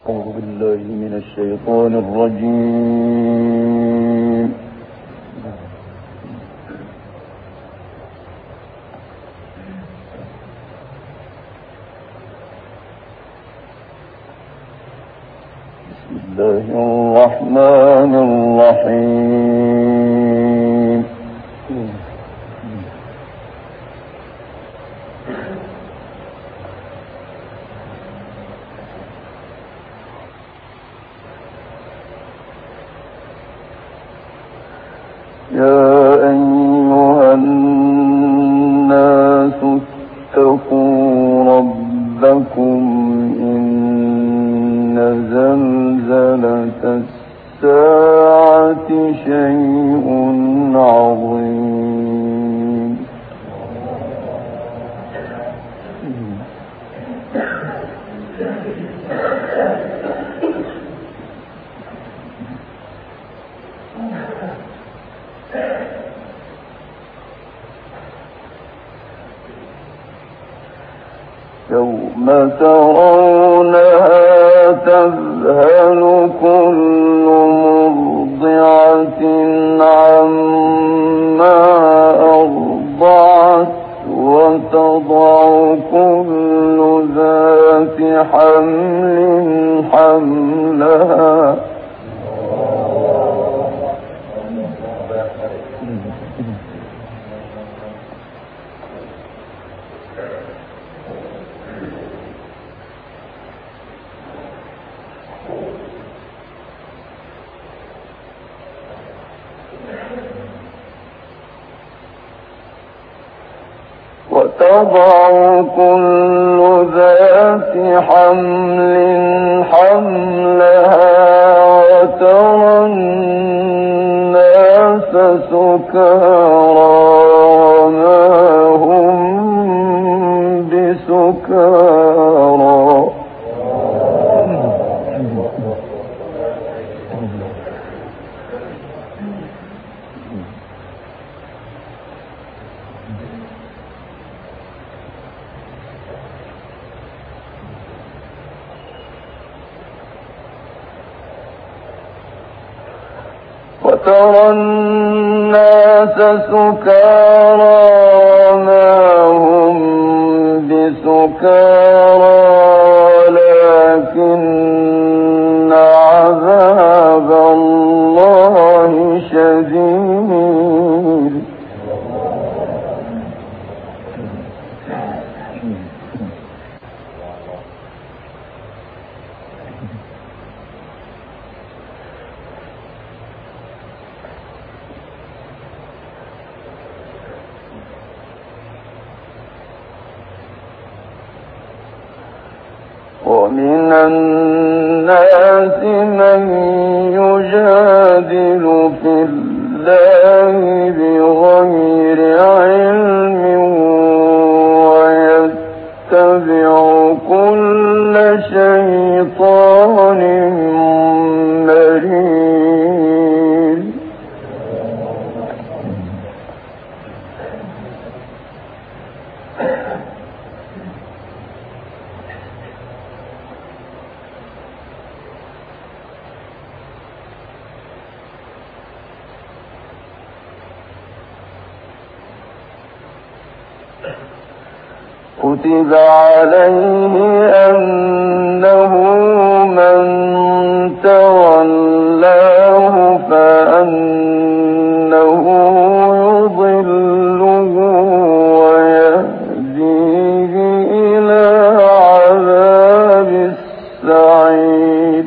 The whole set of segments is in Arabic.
أعوذ بالله من الشيطان الرجيم. بسم الله الرحمن الرحيم. يا أيها الناس اتقوا ربكم إن زلزلة الساعة شيء عظيم. يوم ترونها تذهل كل مرضعة عما أرضعت وتضع كل ذات حمل حملها وتضع كل ذات حمل حملها وترى الناس سكارى وما هم بسكارى وترى الناس سكارى وما هم بسكارى ولكن عذاب الله شديد. ومن الناس من يجادل في الله بغير علم ويتبع كل شيطان مريد. كتب عليه أنه من تولاه فأنه يضله ويهديه إلى عذاب السعير.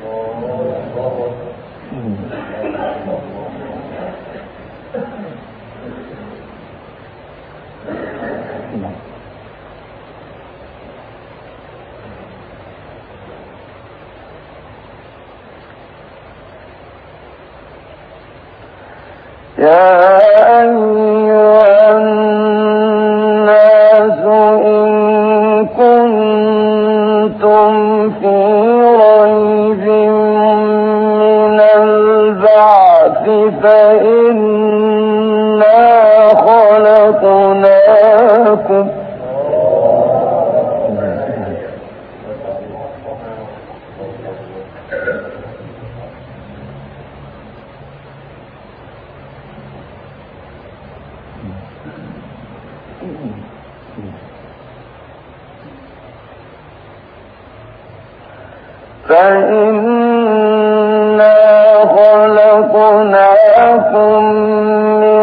يا أيها الناس إن كنتم في ريب من البعث فإنا خلقناكم فإنا خلقناكم من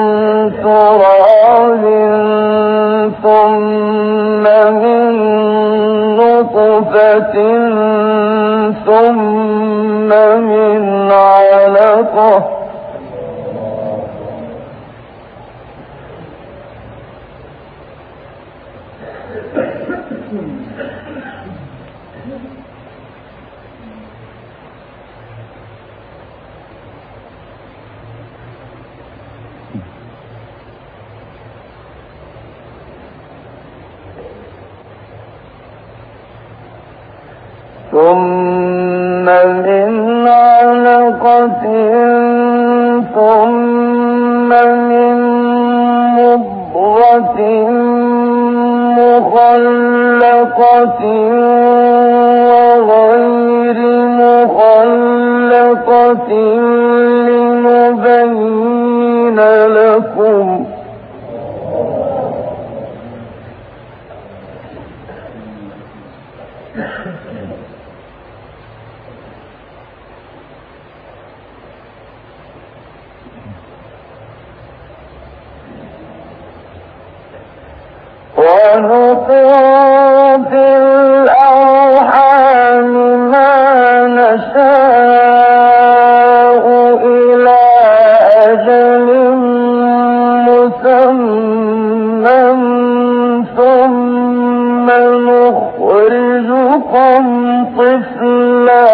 تراب ثم من نطفة ثم من علقة ثم من علقة ثم من مضغة مخلقة وغير مخلقة لنبين لكم ونقر في الأرحام ما نشاء إلى أجل مسمى ثم نخرجكم طفلا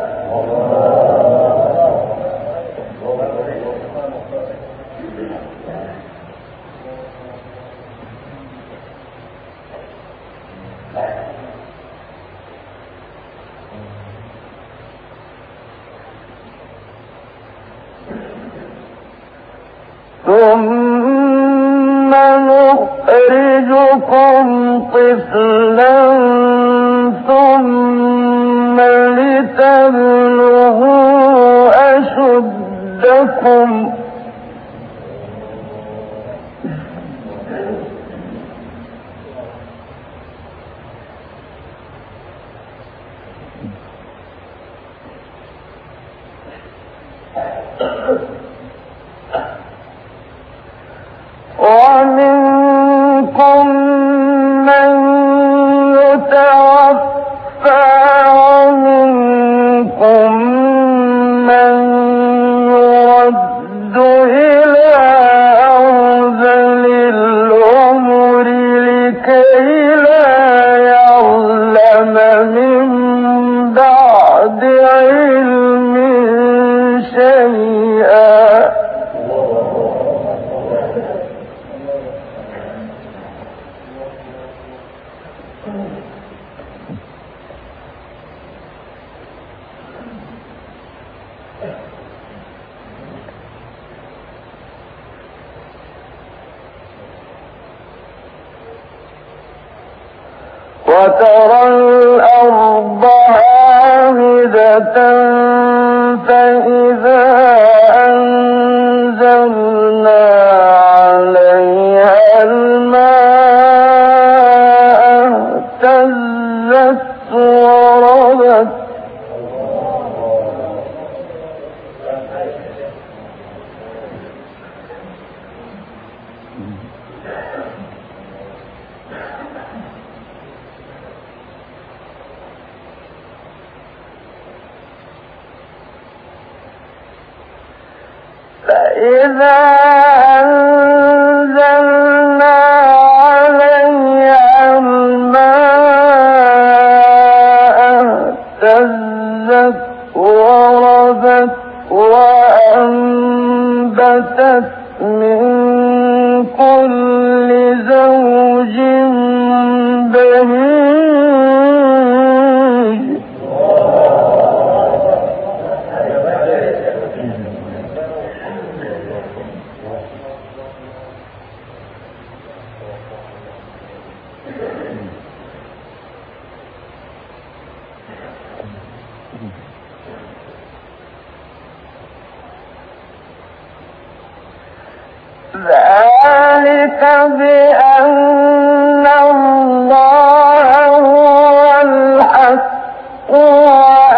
ثم نخرجكم طفلا ثم لتبلغوا أشدكم ومنكم من يتوفى ومنكم من يرد إلى أرذل العمر لكي لا يعلم من بعد علم شيئا وترى الأرض هامدة فإذا أنزلنا عليها الماء اهتزت وربت فإذا أنزلنا عليها الماء اهتزت وربت وأنبتت من كل زوج بهيج ذلك بأن الله هو الحق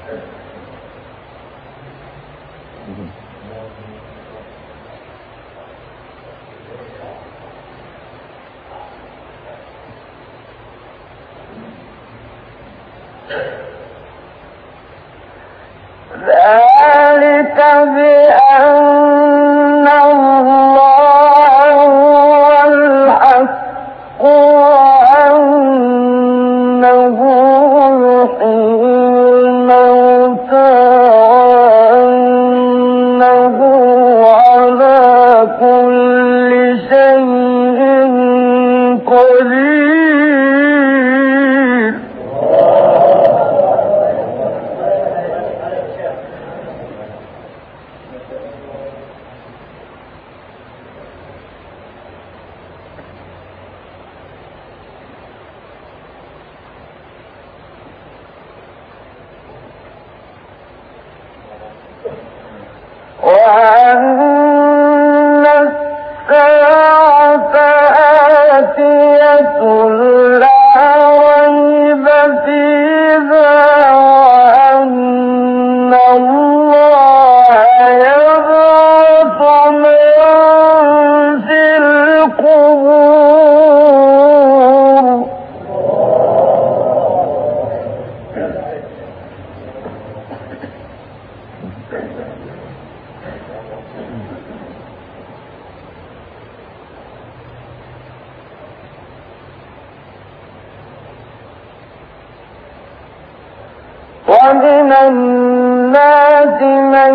ذلك بأن الله هو الحق وأنه يحيي الموتى وأنه على كل شيء قدير. وأن الساعة آتية لا ريب فيها وأن الله يبعث من في القبور. ومن الناس من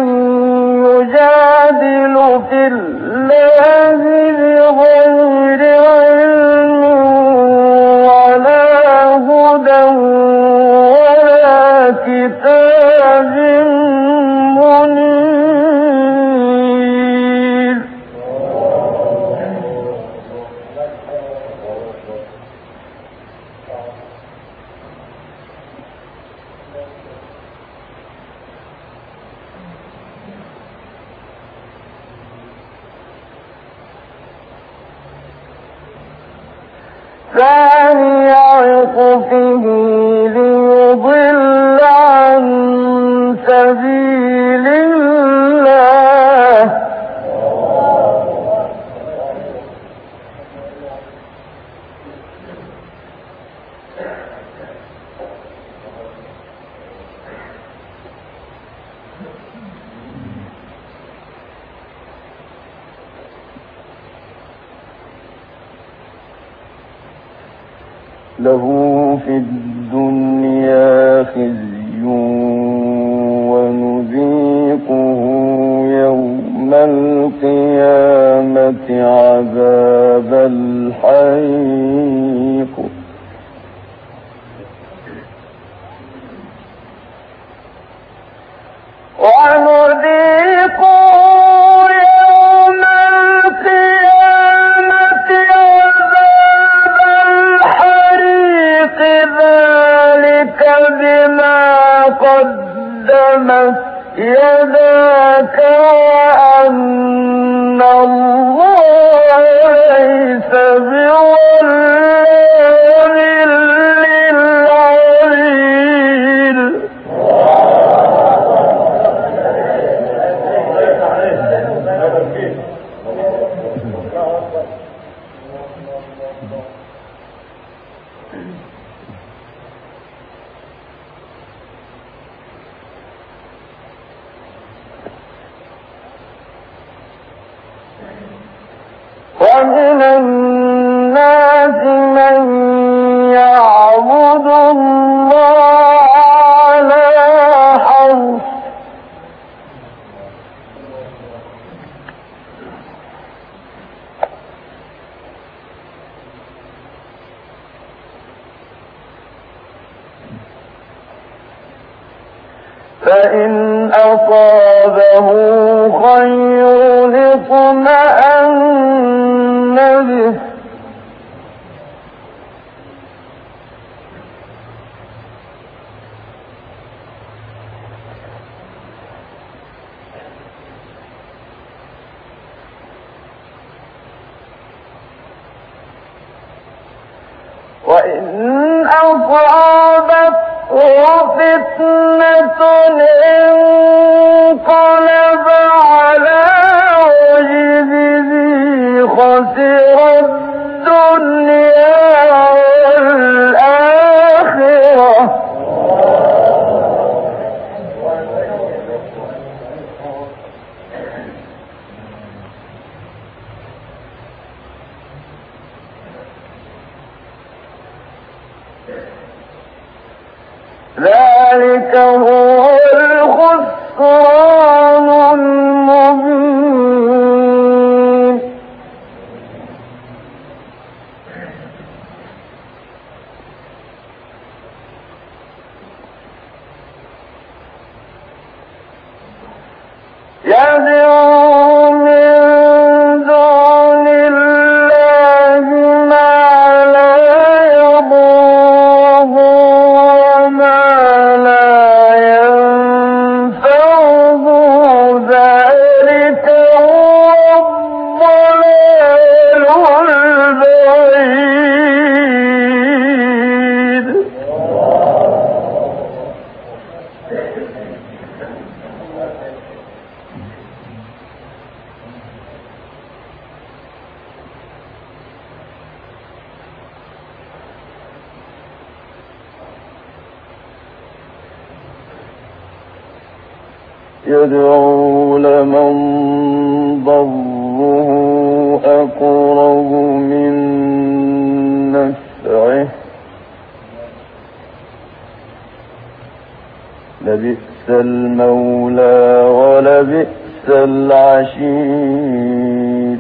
يجادل في الله بغير علم ولا هدى ولا كتاب منير. ثاني عطفه ليضل عن سبيل الله له في الدنيا خزي ونذيقه يوم القيامة عذاب الحريق. ونذيقه يوم القيامة عذاب الحريق ذلك بما قدمت يداك وأن الله ليس بظلام للعبيد. ومن الناس من يعبد الله على حرف فإن أصابه خير اطمأن به وإن أصابته فتنة انقلب على وجهه خسر الدنيا والآخرة ذلك هو الخسران المبين يدعو من دون الله ما لا يضره وما لا ينفعه ذلك هو الضلال البعيد يدعو لمن ضره أقرب من نفعه لبئس المولى ولبئس العشير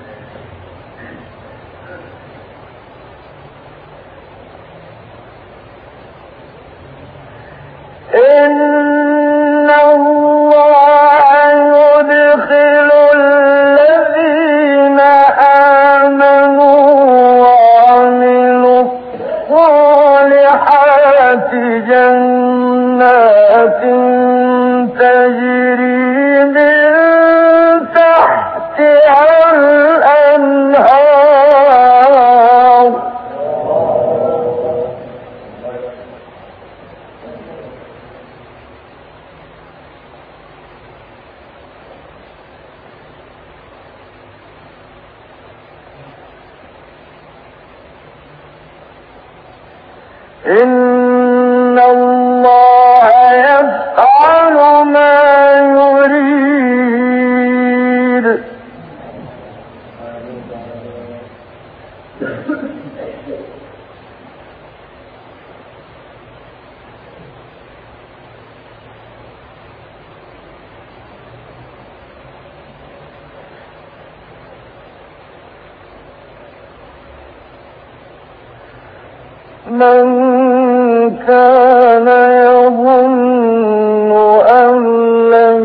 إن الله يدخل الذين آمنوا وعملوا الصالحات جنات تجري من تحتها الأنهار إن الله يفعل ما يريد من كان يظن أن لن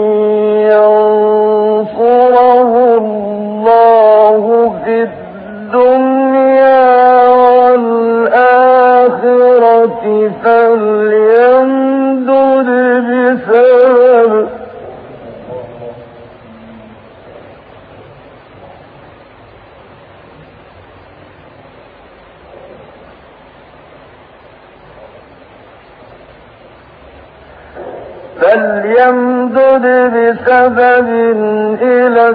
ينصره الله في الدنيا والآخرة فليمدد بسبب إلى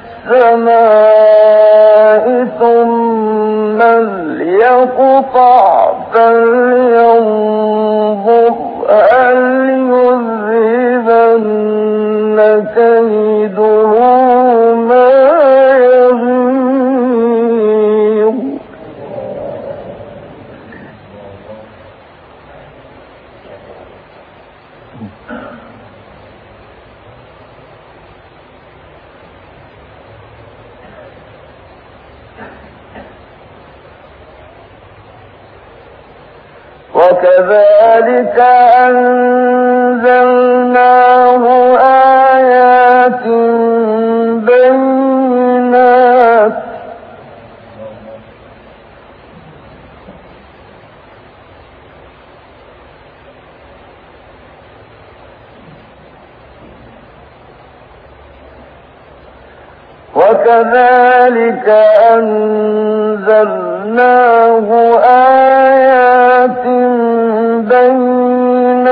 السماء ثم ليقطع فلينظر هل يذهبن كيده ما يغيظ وكذلك أنزلناه آيات بينات وكذلك أنزلناه آيات بينات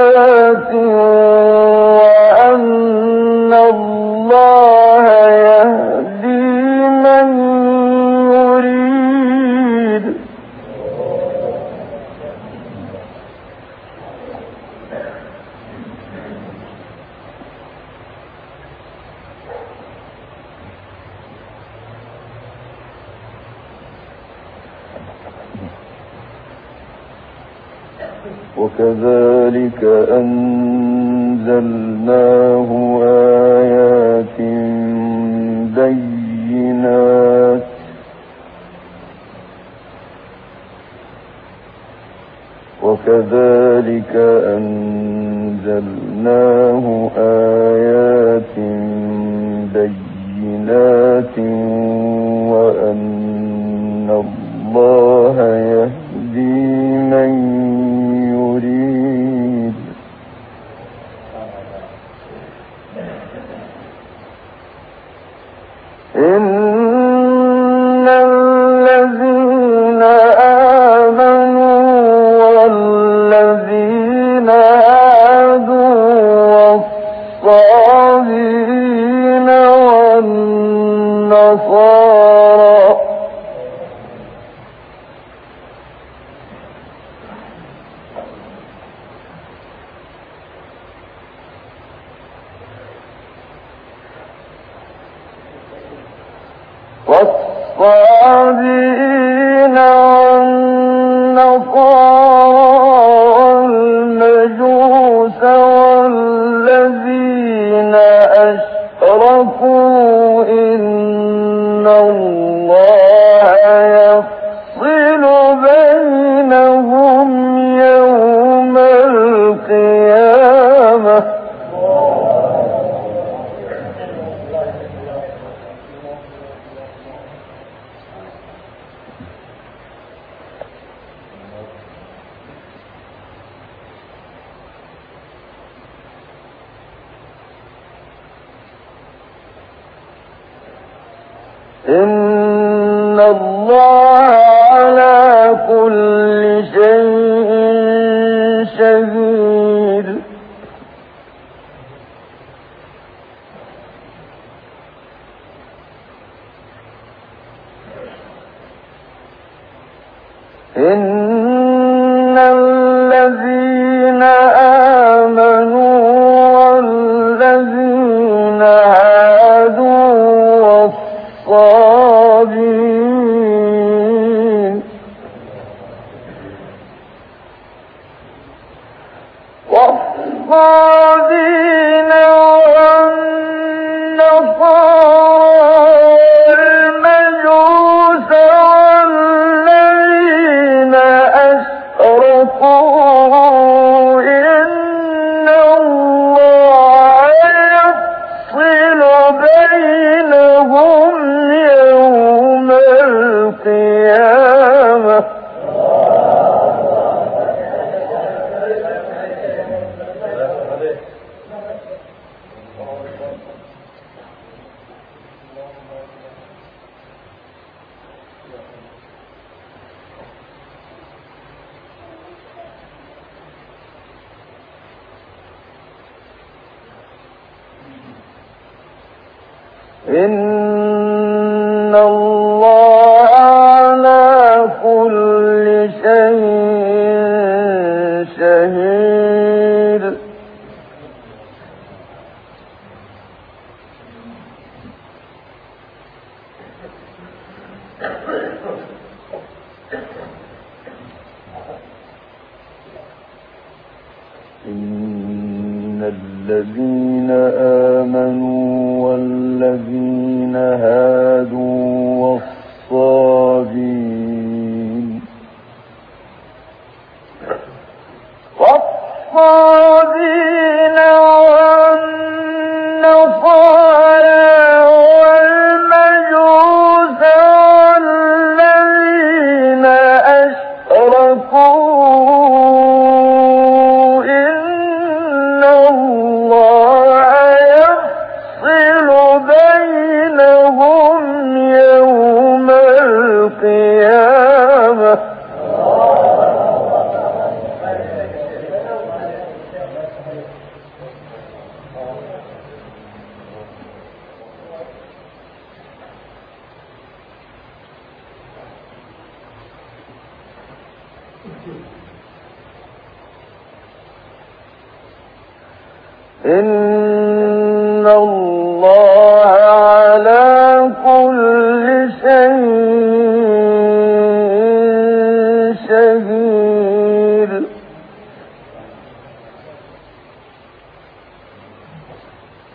وكذلك أنزلناه آيات بينات وأن الله يهدي من يريد. إن الذين آمنوا والذين هادوا والصابئين والنصارى والمجوس والذين أشركوا إن الله يفصل بينهم يوم القيامة. إن الله على كل شيء شهيد. إن الذين آمنوا والذين هادوا والصابئين والنصارى والمجوس والذين أشركوا إن الله يفصل بينهم يوم القيامة. إن الله على كل شيء شهيد. إن الذين آمنوا والذين هادوا والصابئين والنصارى والمجوس والذين أشركوا إن الله يفصل بينهم يوم القيامة. إن الله على كل شيء شهيد.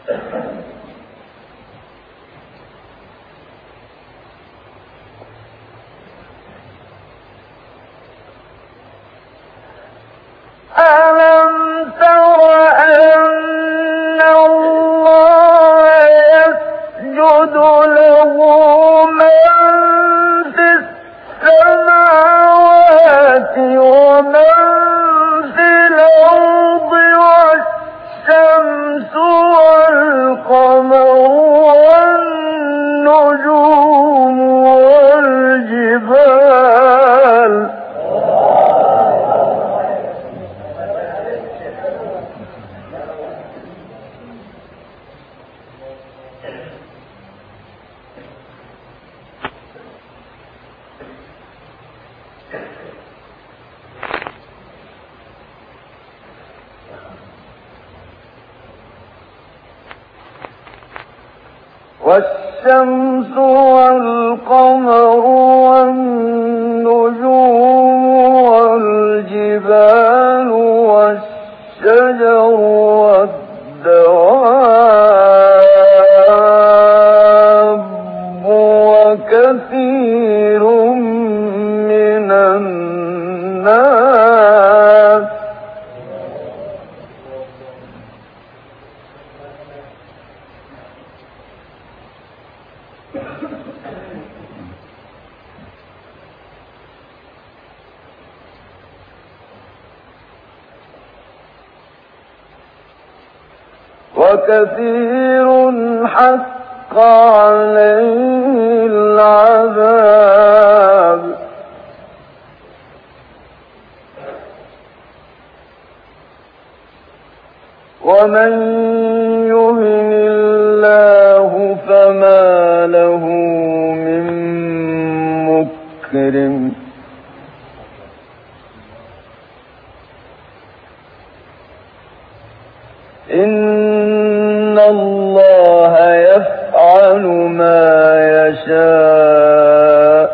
ألم تر أن الله يسجد له من في السماوات ومن في الأرض والشمس والقمر والنجوم والجبال والشمس والقمر والنجوم والجبال والشجر والدواب وكثير من الناس وكثير حق عليه العذاب ومن يهن الله فما له من مكرم إن الله يفعل ما يشاء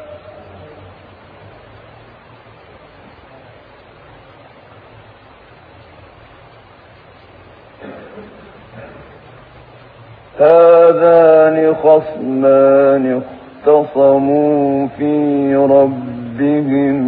هذان خصمان اختصموا في ربهم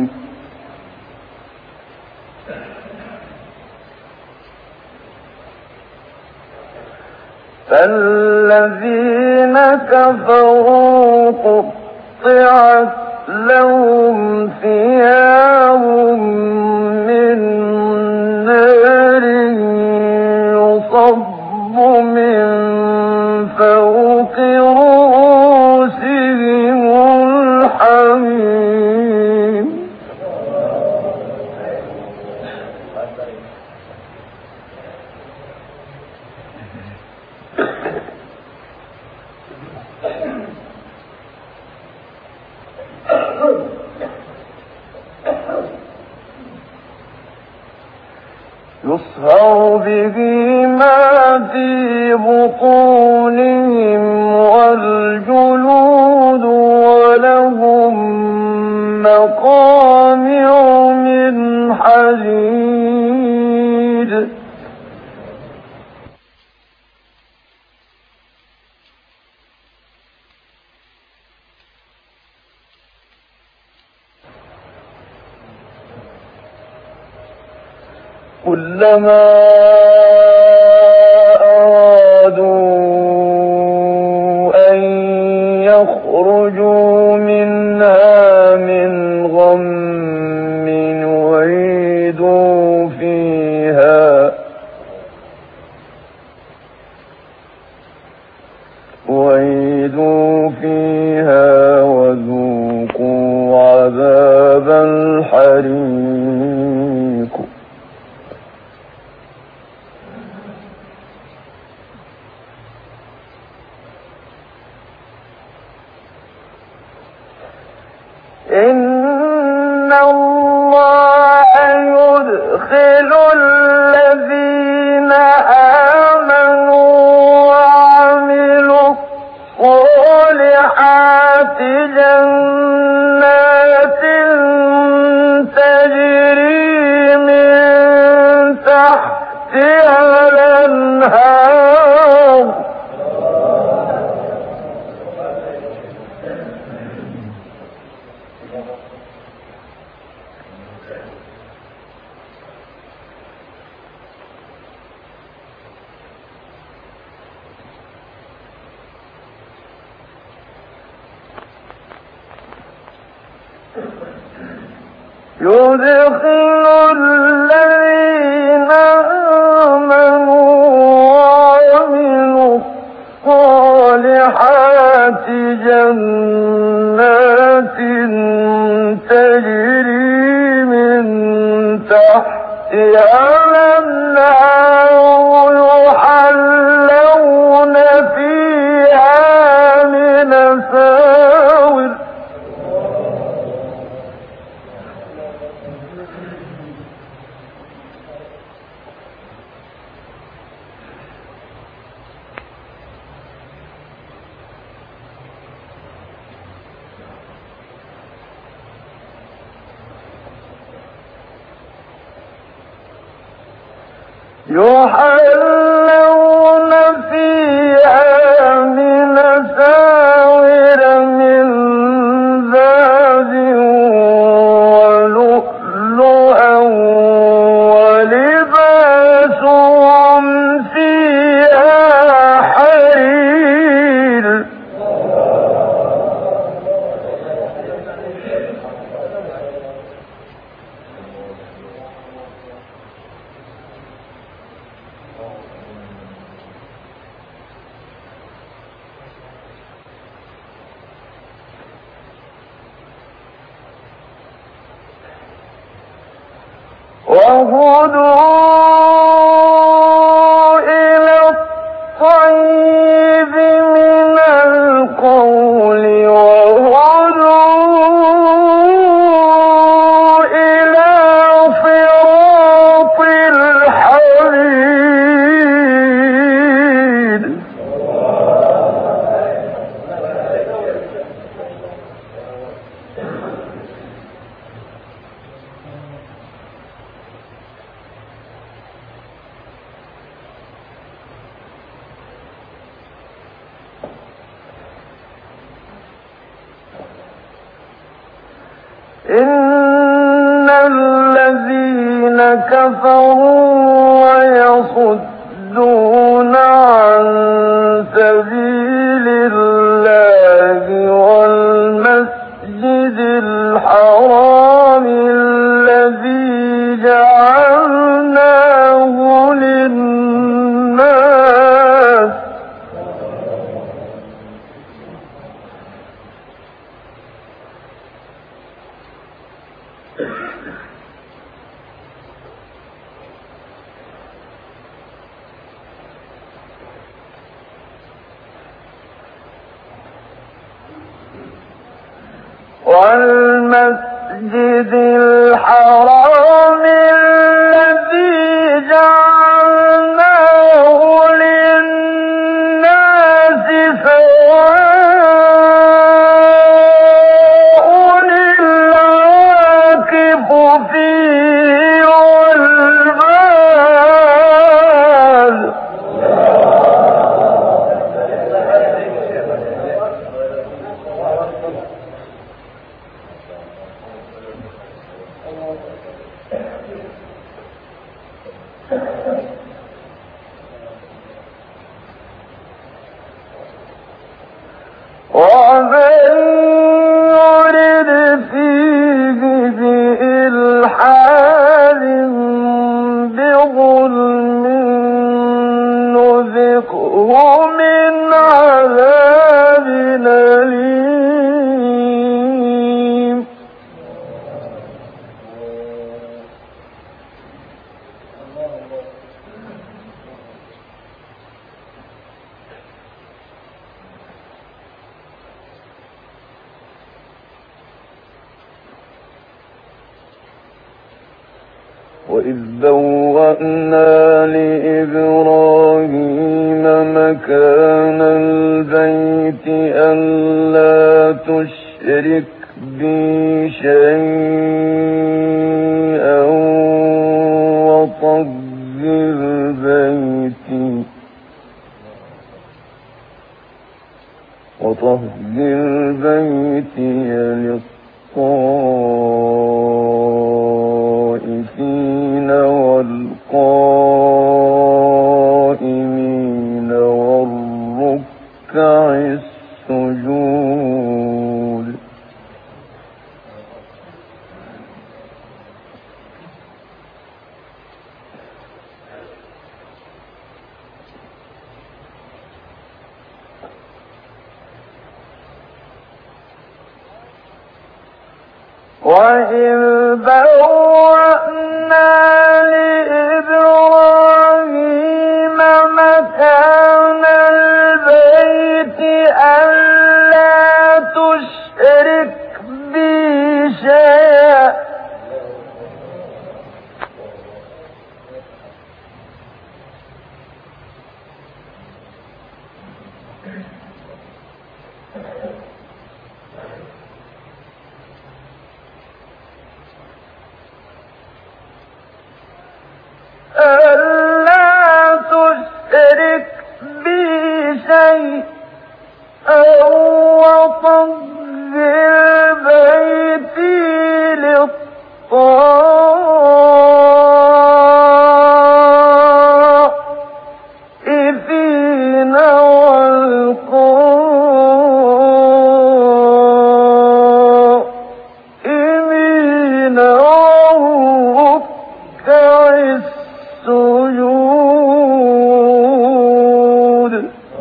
فالذين كفروا قطعت لهم ثياب من نار يصب من فوق رؤوسهم الحميم يصهر به ما في بطونهم والجلود ولهم مقامع من حديد كلما أرادوا أن يخرجوا منها من غم أعيدوا فيها وذوقوا عذاب الحريق إن الله يدخل الذين آمنوا وعملوا الصالحات جنات تجري من تحتها الأنهار يدخل الذين آمنوا وعملوا الصالحات جنات تجري من تحتها الأنهار يحلون فيها من أساور يحلون فيها من أساور من ذهب ولؤلؤا ولباسهم فيها حرير وهدوا إلى الطيب من القول وهدوا إلى صراط الحميد إن الذين كفروا ويصدون عن سبيل الله والمسجد الحرام الذي جعلناه للناس والمسجد الحرام الذي جعلناه للناس سواء العاكف فيه والباد ومن يرد فيه بإلحاد بظلم نذقه من عذاب أليم وإذ بوأنا لإبراهيم مكان البيت ألا تشرك بي شيئا وطهر بيتي للطائفين والقائمين والركع السجود وإذ بوأنا لإبراهيم مكان البيت ألا تشرك بي شيئا وطهر بيتي للطائفين والقائمين والركع السجود.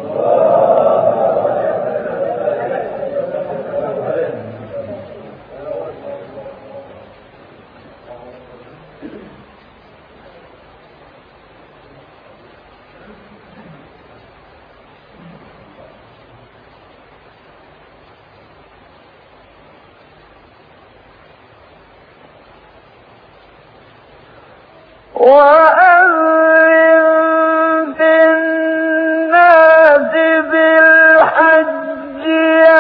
وأذن في الناس بالحج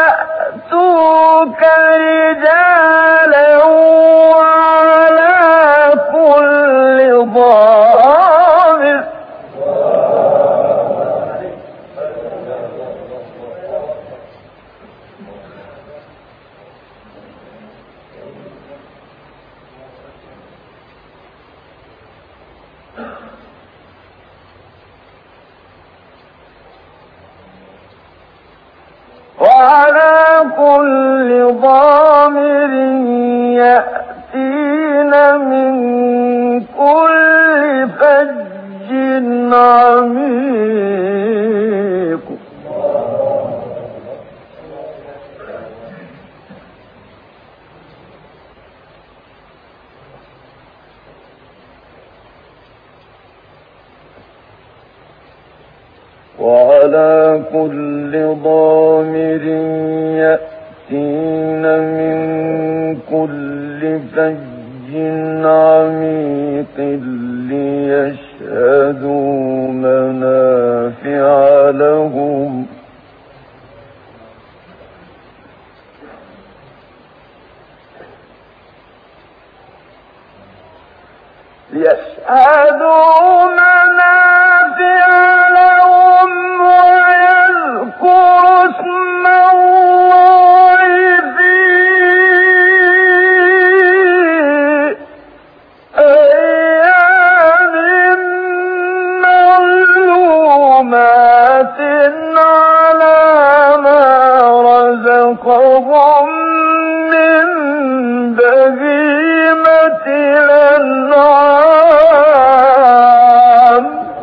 يأتوك رجالا وعلى كل ضامر يأتين من كل فج عميق. وعلى كل ضامر يأتين من كل فج عميق ليشهدوا منافع لهم ويذكروا اسم الله في أيام معلومات على ما رزقهم من بهيمة الأنعام.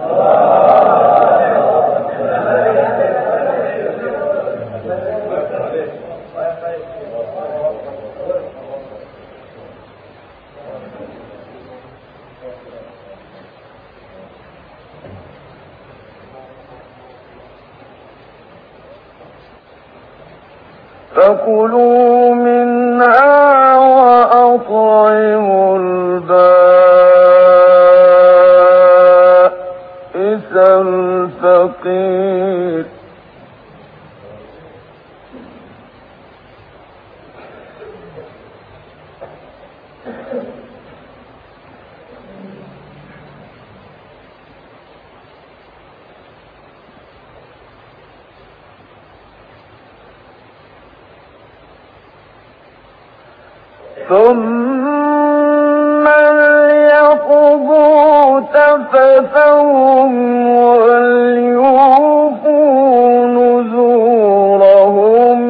فكلوا منها وأطعموا البائس الفقير. ثم ليقضوا تفثهم وليوفوا نذورهم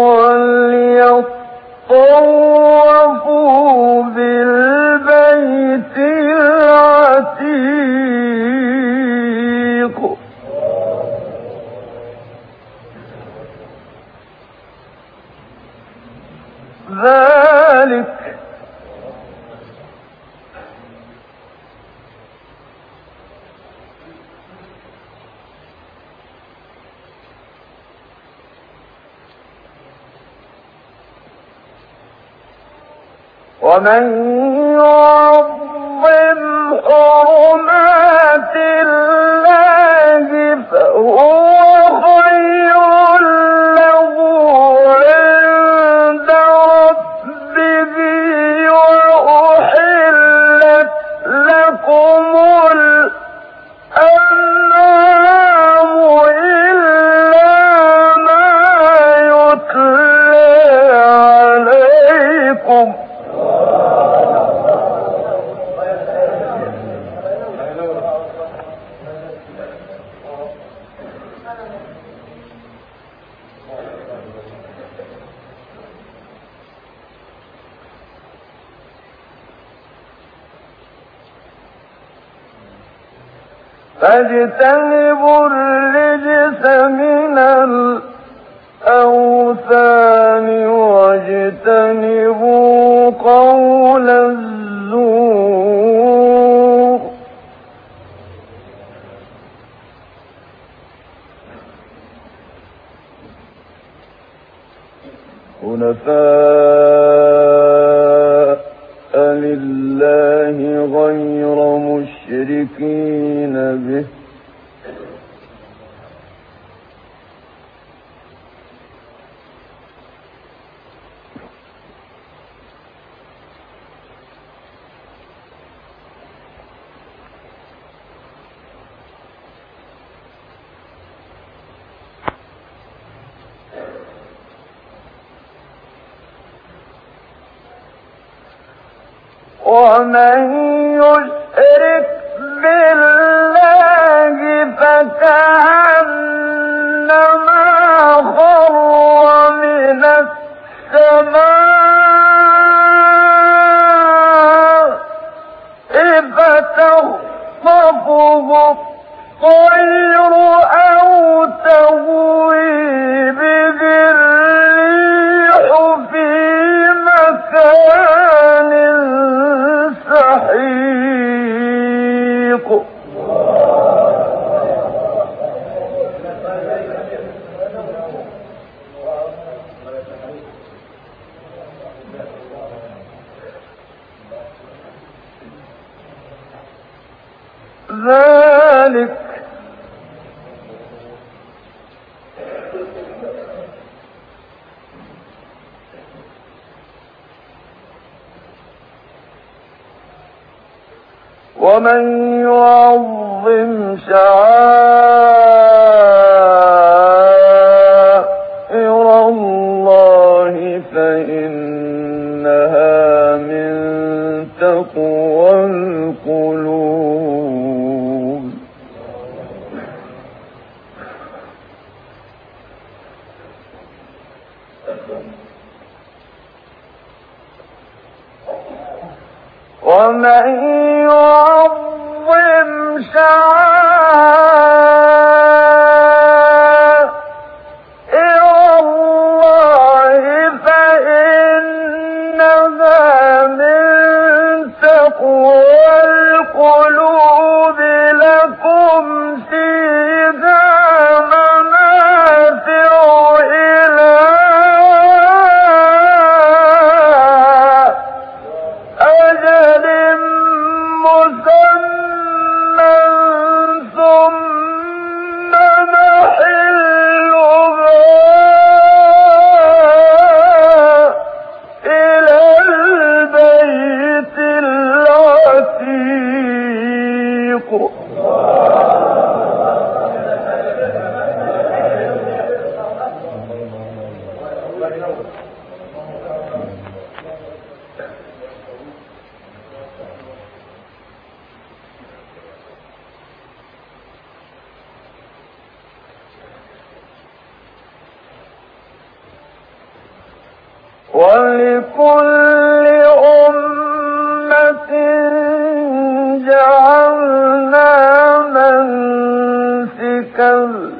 وليطوفوا بالبيت العتيق. ذلك ومن يعظم حرمات الله فهو خير له عند ربه وأحلت لكم الأنعام إلا ما يتلى عليكم فاجتنبوا الرجس من الأوثان واجتنبوا قول الزور حنفاء لله غير مشركين به ومن يشرك بالله فكأنما خر من السماء فتخطفه الطير أو تهوي به الريح في مكان سحيق ذلك ومن يعظم شعائر الله فإنها من تقوى القلوب ومن يعظم شعائر الله فإنها من تقوى القلوب لكم فيها منافع إلى أجل مسمى ثم محلها إلى البيت العتيق ولكل أمة جعلنا منسكا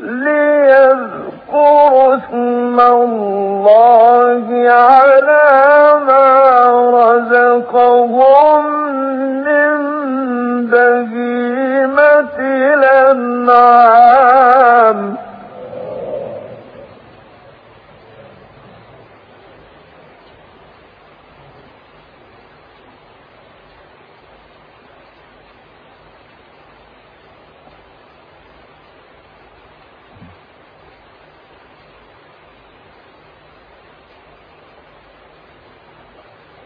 ليذكروا اسم الله على ما رزقهم من بهيمة الأنعام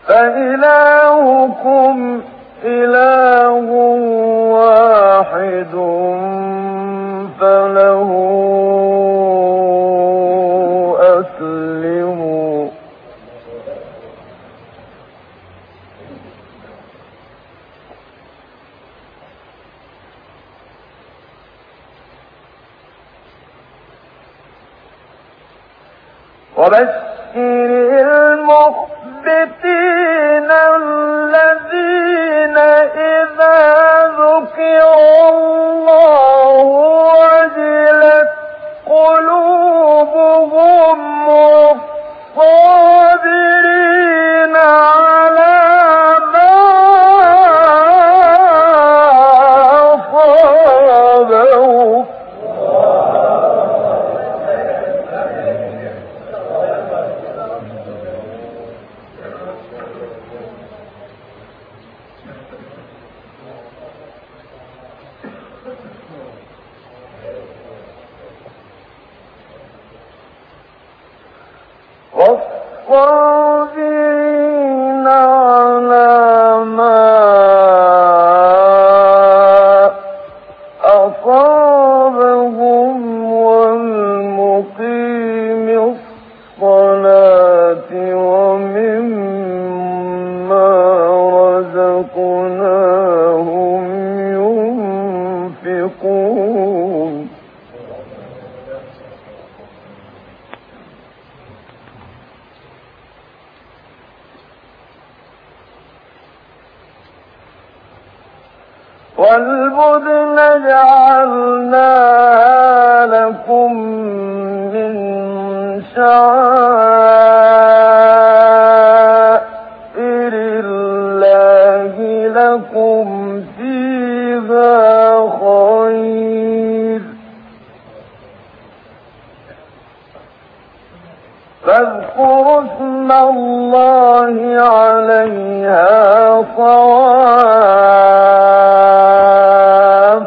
فإلهكم إله واحد فله أسلموا. وبشر المخبتين الذين إذا ذكر الله وجلت قلوبهم والصابرين على ما أصابهم والصابرين على ما أصابهم والمقيم الصلاة ومما رزقناهم ينفقون. والبدن جعلناها لكم من شعائر الله لكم فيها خير فاذكروا اسم الله عليها صواف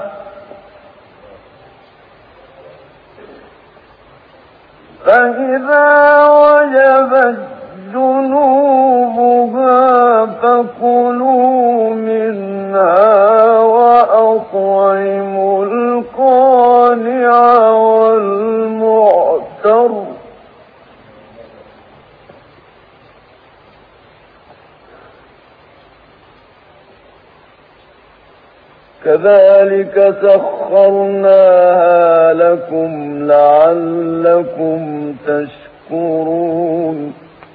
فإذا وجبت جنوبها فكلوا منها وأطعموا القانع والمعتر كذلك سخرناها لكم لعلكم تشكرون.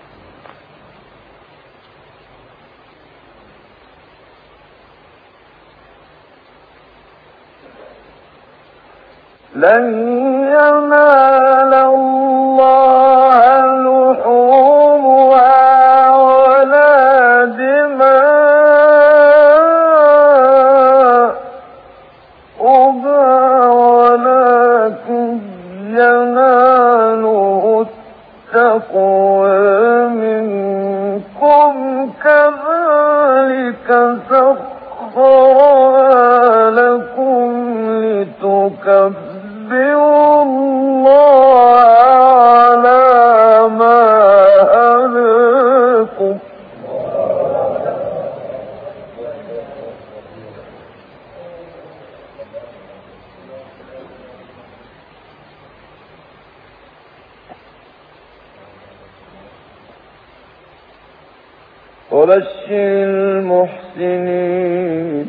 لن ينال الله لحومها ولا دماؤها ولكن يناله التقوى منكم كذلك سخرها لكم لتكبروا الله على ما هداكم وبشر المحسنين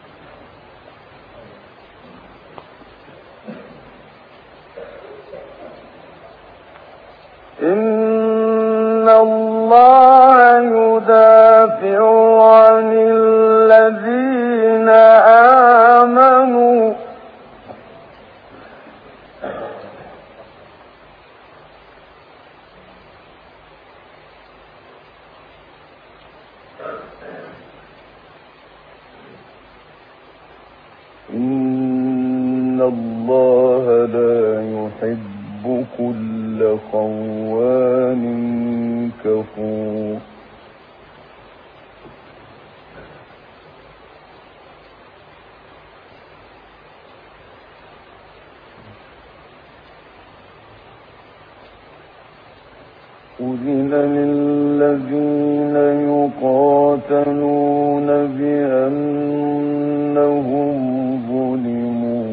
إن الله يدافع عن الذين آمنوا إن الله لا يحب كل خوان كفور أذن للذين يقاتلون بأنهم ظلموا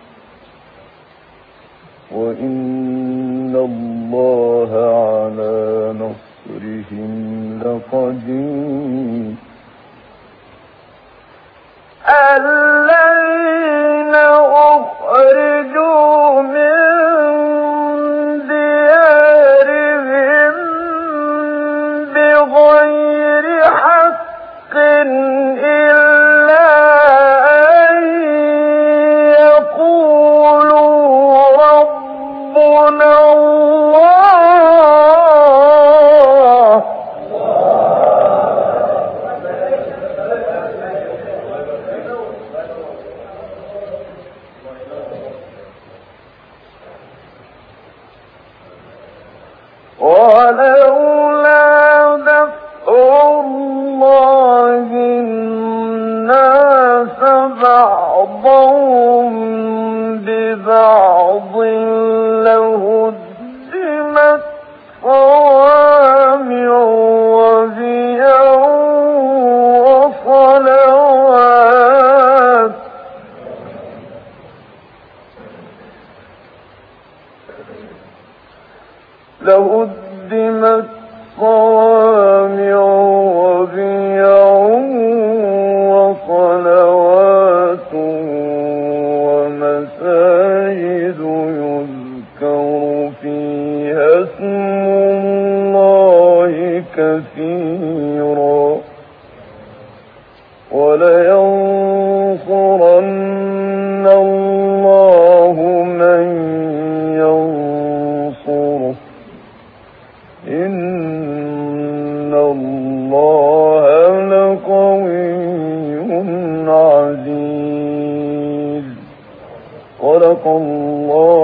وإن الله على نصرهم لقدير الذين أخرجوا من ديارهم بغير حق إلا أن يقولوا ربنا الله ولولا دفع الله الناس بعضهم ببعض لهدمت صوامع وبيع وصلوات لهدمت صوامع وبيع وصلوات ومساجد يذكر فيها اسم الله كثيرا ولينصرن الله من ينصره إن الله لقوي عزيز صدق الله